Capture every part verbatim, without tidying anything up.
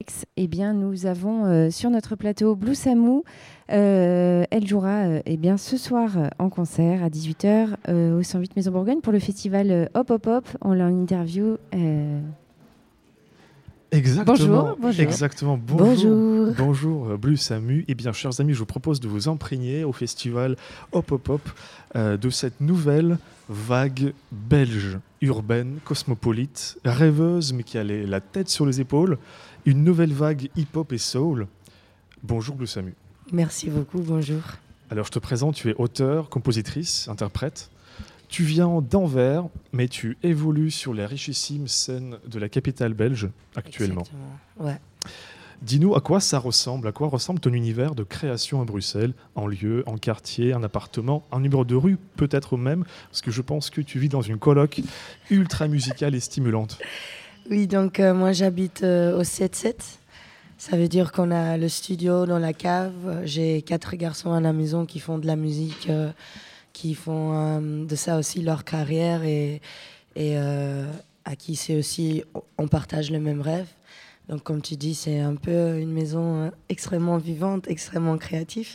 Lyrics, eh bien, nous avons euh, sur notre plateau Blue Samu. Euh, elle jouera euh, eh bien, ce soir euh, en concert à dix-huit heures euh, au cent huit Maison Bourgogne pour le festival euh, Hop Hop Hop. On l'a en interview. Euh... Exactement, bonjour, bonjour. Exactement. Bonjour, bonjour. Bonjour, Blue Samu. Eh bien, chers amis, je vous propose de vous imprégner au festival Hop Hop Hop euh, de cette nouvelle vague belge, urbaine, cosmopolite, rêveuse, mais qui a les, la tête sur les épaules. Une nouvelle vague hip-hop et soul. Bonjour, Blue Samu. Merci beaucoup, bonjour. Alors, je te présente, tu es auteure, compositrice, interprète. Tu viens d'Anvers, mais tu évolues sur les richissimes scènes de la capitale belge actuellement. Exactement, ouais. Dis-nous à quoi ça ressemble, à quoi ressemble ton univers de création à Bruxelles, en lieu, en quartier, un appartement, un numéro de rue, peut-être même, parce que je pense que tu vis dans une coloc ultra musicale et stimulante. Oui, donc euh, moi j'habite euh, au sept sept. Ça veut dire qu'on a le studio dans la cave. J'ai quatre garçons à la maison qui font de la musique, euh, qui font euh, de ça aussi leur carrière et, et euh, à qui c'est aussi, on partage le même rêve. Donc comme tu dis, c'est un peu une maison euh, extrêmement vivante, extrêmement créative.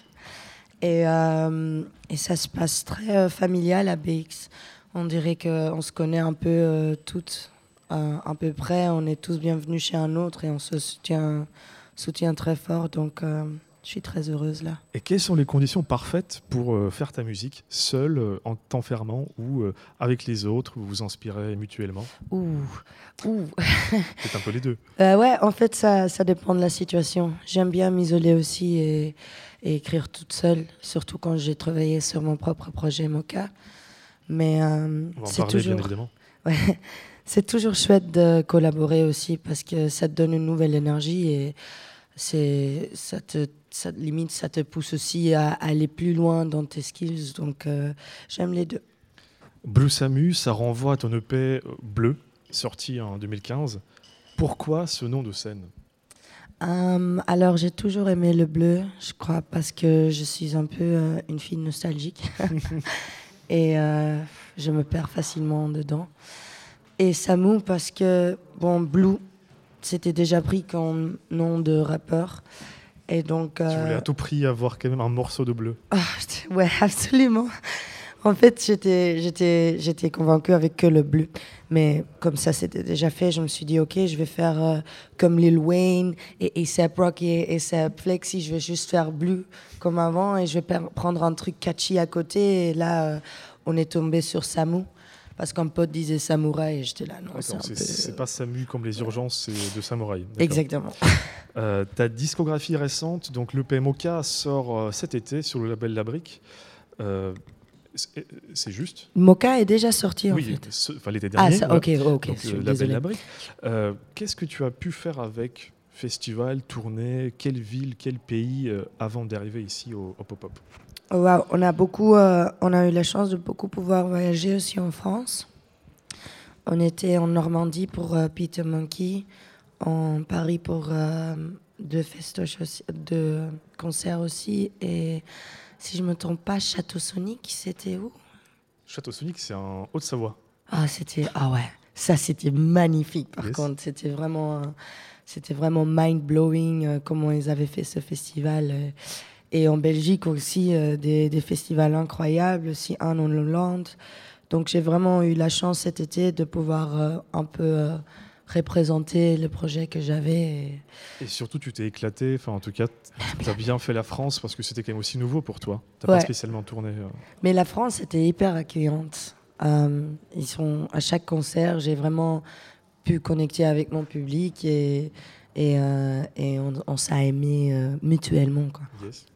Et, euh, et ça se passe très euh, familial à B X. On dirait qu'on se connaît un peu euh, toutes, euh, à peu près. On est tous bienvenus chez un autre et on se soutient, soutient très fort. Donc euh, je suis très heureuse là. Et quelles sont les conditions parfaites pour euh, faire ta musique, seule, euh, en t'enfermant ou euh, avec les autres, vous vous inspirez mutuellement? Ouh, ouh. C'est un peu les deux. Euh, ouais, en fait, ça, ça dépend de la situation. J'aime bien m'isoler aussi et, et écrire toute seule, surtout quand j'ai travaillé sur mon propre projet Mocha. Mais euh, On va en c'est parler, toujours, bien évidemment. ouais, c'est toujours chouette de collaborer aussi parce que ça te donne une nouvelle énergie et c'est, ça te, ça, limite, ça te pousse aussi à aller plus loin dans tes skills. Donc, euh, j'aime les deux. Blue Samu, ça renvoie à ton E P euh, Bleu, sorti en deux mille quinze. Pourquoi ce nom de scène? Euh, alors, j'ai toujours aimé le bleu, je crois, parce que je suis un peu euh, une fille nostalgique. Et euh, je me perds facilement dedans. Et Samu, parce que, bon, Blue, c'était déjà pris comme nom de rappeur. Et donc, euh... Tu voulais à tout prix avoir quand même un morceau de bleu. Oh, ouais, absolument. En fait, j'étais, j'étais, j'étais convaincue avec que le bleu. Mais comme ça, c'était déjà fait, je me suis dit, OK, je vais faire euh, comme Lil Wayne et A$AP Rocky et A$AP Flexi. Je vais juste faire bleu comme avant et je vais per- prendre un truc catchy à côté. Et là, euh, on est tombé sur Samu. Parce qu'un pote disait samouraï et j'étais là, non, c'est, un c'est, peu... c'est pas Samu comme les urgences, c'est de samouraï. D'accord. Exactement. Euh, ta discographie récente, donc l'E P Mocha, sort euh, cet été sur le label La Brique. Euh, c'est, c'est juste? Mocha est déjà sorti en oui, fait. Ce, enfin, l'été dernier. Ah, ça, voilà. ok, ok. Donc, je le suis label désolé. La Brique. Euh, qu'est-ce que tu as pu faire avec festival, tournée, quelle ville, quel pays euh, avant d'arriver ici au Hop Hop Hop? Oh, wow. On a beaucoup, euh, on a eu la chance de beaucoup pouvoir voyager aussi en France. On était en Normandie pour euh, Peter Monkey, en Paris pour euh, deux festoches aussi, deux concerts aussi, et si je me trompe pas, Château Sonic, c'était où? Château Sonic, c'est en Haute-Savoie. Ah, c'était, ah ouais, ça c'était magnifique. Par Yes. contre, c'était vraiment, euh, c'était vraiment mind blowing euh, comment ils avaient fait ce festival. Euh, et en Belgique aussi, euh, des, des festivals incroyables, aussi un en Hollande. Donc j'ai vraiment eu la chance cet été de pouvoir euh, un peu euh, représenter le projet que j'avais. Et, et surtout, tu t'es éclaté. Enfin, en tout cas, tu as bien fait la France parce que c'était quand même aussi nouveau pour toi. Tu n'as ouais. pas spécialement tourné. Euh... Mais la France était hyper accueillante. Euh, ils sont à chaque concert, j'ai vraiment pu connecter avec mon public et et, euh, et on, on s'est aimé euh, mutuellement, quoi. Yes.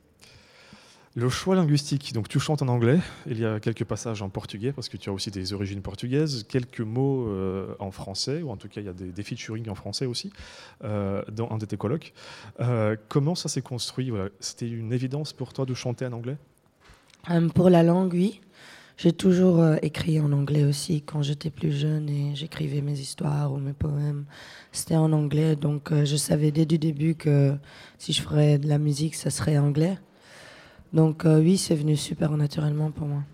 Le choix linguistique, donc tu chantes en anglais, il y a quelques passages en portugais parce que tu as aussi des origines portugaises, quelques mots euh, en français, ou en tout cas il y a des, des featuring en français aussi, euh, dans un de tes colloques. Euh, comment ça s'est construit? Voilà. C'était une évidence pour toi de chanter en anglais? euh, Pour la langue, oui. J'ai toujours euh, écrit en anglais aussi quand j'étais plus jeune et j'écrivais mes histoires ou mes poèmes. C'était en anglais, donc euh, je savais dès le début que si je ferais de la musique, ça serait anglais. Donc euh, oui, c'est venu super naturellement pour moi.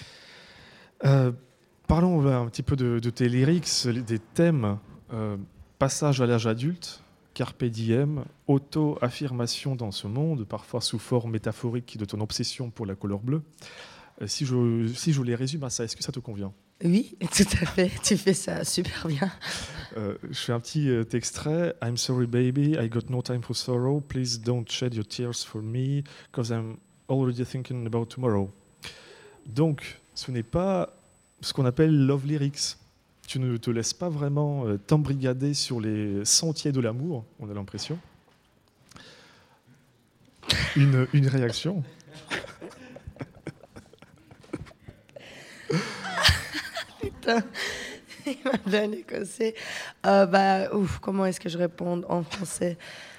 Euh, parlons un petit peu de, de tes lyrics, des thèmes. Euh, passage à l'âge adulte, carpe diem, auto-affirmation dans ce monde, parfois sous forme métaphorique de ton obsession pour la couleur bleue. Euh, si, je, si je les résume à ça, est-ce que ça te convient ? Oui, tout à fait. Tu fais ça super bien. Euh, je fais un petit euh, extrait. I'm sorry, baby. I got no time for sorrow. Please don't shed your tears for me, because I'm already thinking about tomorrow. Donc, ce n'est pas ce qu'on appelle love lyrics. Tu ne te laisses pas vraiment euh, t'embrigader sur les sentiers de l'amour, on a l'impression. Une, une réaction. Putain, il m'a bien écossais. Euh, bah, ouf, comment est-ce que je réponds en français?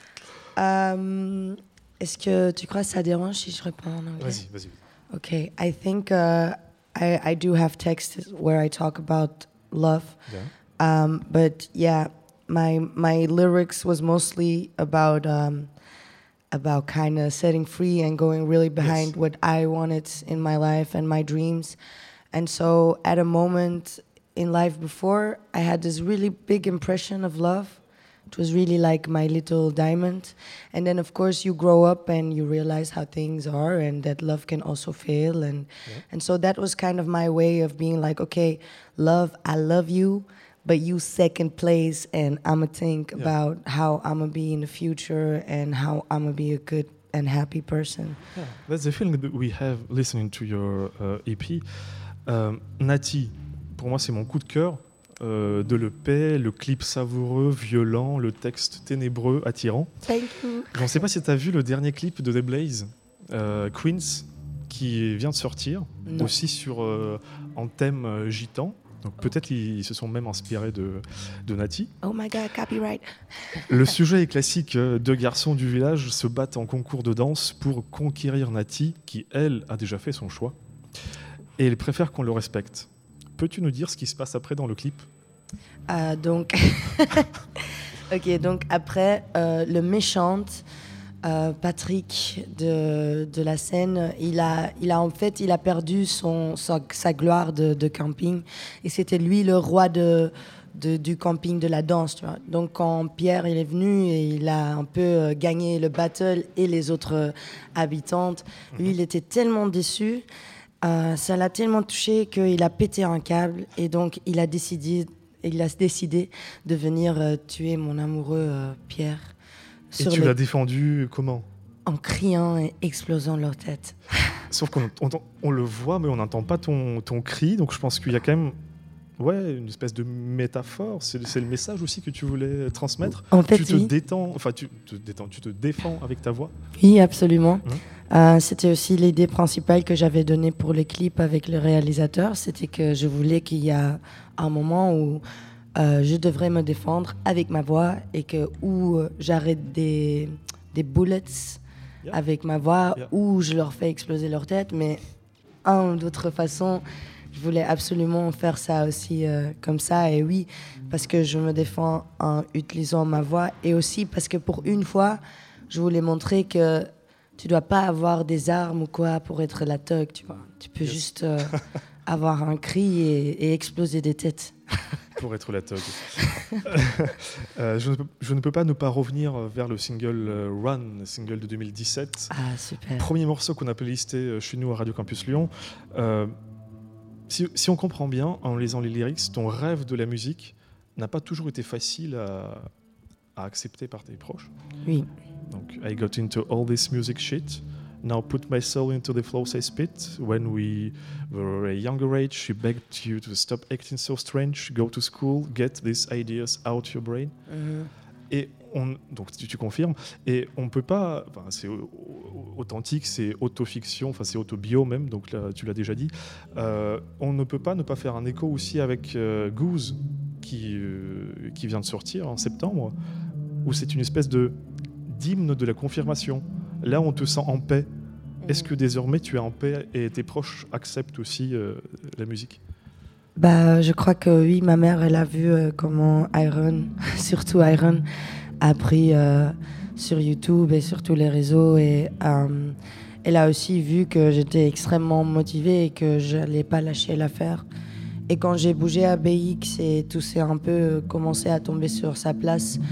euh, Est-ce que tu crois que ça dérange si je réponds en anglais? Vas-y, vas-y. Okay, I think uh, I, I do have texts where I talk about love. Yeah. Um, but yeah, my my lyrics was mostly about um, about kind of setting free and going really behind Yes. what I wanted in my life and my dreams. And so at a moment in life before, I had this really big impression of love. It was really like my little diamond. And then, of course, you grow up and you realize how things are and that love can also fail. And, Yeah. and so that was kind of my way of being like, okay, love, I love you, but you second place. And I'm going to think Yeah. about how I'm going to be in the future and how I'm going to be a good and happy person. Yeah, that's the feeling that we have listening to your uh, E P. Euh, Nati, pour moi, c'est mon coup de cœur euh, de l'E P, le clip savoureux, violent, le texte ténébreux, attirant. Thank you. Je ne sais pas si tu as vu le dernier clip de The Blaze, euh, Queens, qui vient de sortir, Non. aussi sur, euh, en thème euh, gitan. Donc peut-être ils, ils se sont même inspirés de, de Nati. Oh my God, copyright. Le sujet est classique, euh, deux garçons du village se battent en concours de danse pour conquérir Nati, qui, elle, a déjà fait son choix. Et elle préfère qu'on le respecte. Peux-tu nous dire ce qui se passe après dans le clip ? Euh, donc, ok, donc après, euh, le méchant, euh, Patrick de, de la scène, il a, il a en fait, il a perdu son, sa, sa gloire de, de camping. Et c'était lui le roi de, de, du camping de la danse, tu vois. Donc quand Pierre il est venu et il a un peu euh, gagné le battle et les autres euh, habitantes, lui, il était tellement déçu. Euh, ça l'a tellement touché qu'il a pété un câble et donc il a décidé, il a décidé de venir euh, tuer mon amoureux euh, Pierre. Et sur tu le- l'as défendu comment ? En criant et explosant leur tête. Sauf qu'on on, on le voit, mais on n'entend pas ton, ton cri. Donc je pense qu'il y a quand même ouais, une espèce de métaphore. C'est, c'est le message aussi que tu voulais transmettre. En fait, tu te oui. détends, enfin tu te détends, tu te défends avec ta voix. Oui, absolument. Mmh. Euh, c'était aussi l'idée principale que j'avais donnée pour le clip avec le réalisateur. C'était que je voulais qu'il y ait un moment où euh, je devrais me défendre avec ma voix et que où euh, j'arrête des, des bullets Yeah. avec ma voix, Yeah. où je leur fais exploser leur tête. Mais en d'autres façons, je voulais absolument faire ça aussi euh, comme ça. Et oui, parce que je me défends en utilisant ma voix. Et aussi parce que pour une fois, je voulais montrer que tu dois pas avoir des armes ou quoi pour être la thug, tu vois. Tu peux Yes. juste euh, avoir un cri et, et exploser des têtes. Pour être la thug. euh, je, ne peux, je ne peux pas ne pas revenir vers le single euh, Run, single de deux mille dix-sept. Ah, super. Premier morceau qu'on a playlisté chez nous à Radio Campus Lyon. Euh, si, si on comprend bien, en lisant les lyrics, ton rêve de la musique n'a pas toujours été facile à, à accepter par tes proches. Oui. Donc, I got into all this music shit. Now put my soul into the flows I spit. When we were a younger age, she begged you to stop acting so strange, go to school, get these ideas out your brain. Mhm. Et on, donc tu, tu confirmes. Et on peut pas. Enfin, c'est au- au- authentique, c'est autofiction, enfin c'est autobio même. Donc là, tu l'as déjà dit. Euh, on ne peut pas ne pas faire un écho aussi avec euh, Goose, qui euh, qui vient de sortir en septembre, où c'est une espèce de d'hymne de la confirmation. Là, on te sent en paix. Est-ce que désormais tu es en paix et tes proches acceptent aussi euh, la musique ? Bah, je crois que oui, ma mère, elle a vu euh, comment Iron, surtout Iron, a pris euh, sur YouTube et sur tous les réseaux. Et euh, elle a aussi vu que j'étais extrêmement motivée et que je n'allais pas lâcher l'affaire. Et quand j'ai bougé à B X et tout s'est un peu commencé à tomber sur sa place,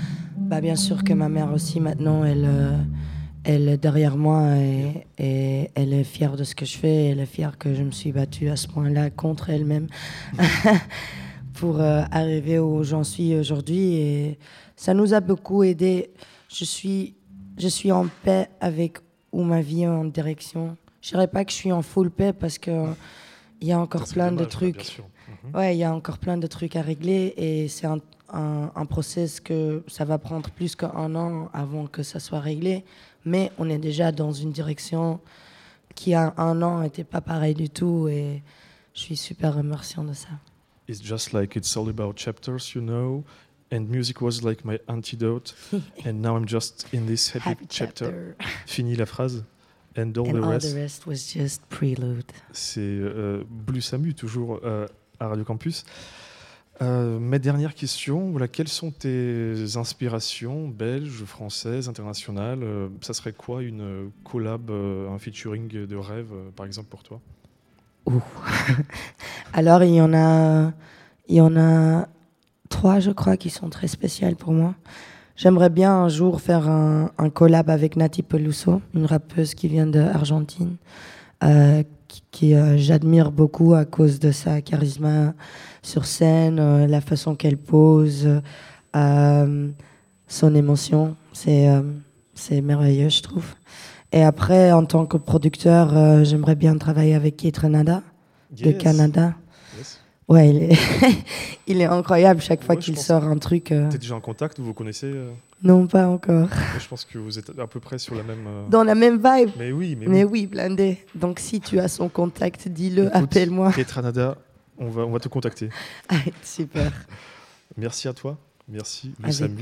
bah, bien sûr que ma mère aussi, maintenant, elle, euh, elle est derrière moi et, et elle est fière de ce que je fais. Elle est fière que je me suis battue à ce point-là contre elle-même pour euh, arriver où j'en suis aujourd'hui. Et ça nous a beaucoup aidé. Je suis, je suis en paix avec où ma vie est en direction. Je dirais pas que je suis en full paix parce que il y a encore Ça, plein dommage, de trucs. Bien sûr. Mm-hmm. Ouais, il y a encore plein de trucs à régler et c'est un, un, un process que ça va prendre plus qu'un an avant que ça soit réglé. Mais on est déjà dans une direction qui, a un an, n'était pas pareil du tout et je suis super remerciante de ça. It's just like it's all about chapters, you know, and music was like my antidote, and now I'm just in this happy, Happy chapter. chapter. Fini la phrase. And all, And the, all rest. the rest was just prelude. C'est euh, Bluesamu, toujours euh, à Radio Campus. Euh, ma dernière question, voilà, quelles sont tes inspirations belges, françaises, internationales euh, Ça serait quoi une collab, euh, un featuring de rêve, euh, par exemple, pour toi? Ouh. Alors, il y en a, il y en a trois, je crois, qui sont très spéciales pour moi. J'aimerais bien un jour faire un, un collab avec Nati Peluso, une rappeuse qui vient d'Argentine, euh, qui, qui euh, j'admire beaucoup à cause de sa charisme sur scène, euh, la façon qu'elle pose, euh, son émotion. C'est, euh, c'est merveilleux, je trouve. Et après, en tant que producteur, euh, j'aimerais bien travailler avec Keith Renada, Yes. de Canada. Yes. Ouais, il est, il est incroyable chaque fois Ouais, je qu'il pense sort un truc. Euh... T'es déjà en contact, vous vous connaissez euh Non, pas encore. Je pense que vous êtes à peu près sur la même... euh Dans la même vibe. Mais oui, mais, Mais oui. oui, blindé. Donc si tu as son contact, dis-le, Écoute, appelle-moi. Keith Renada, on va, on va te contacter. Ah, super. Merci à toi. Merci, Avec Bluesamu.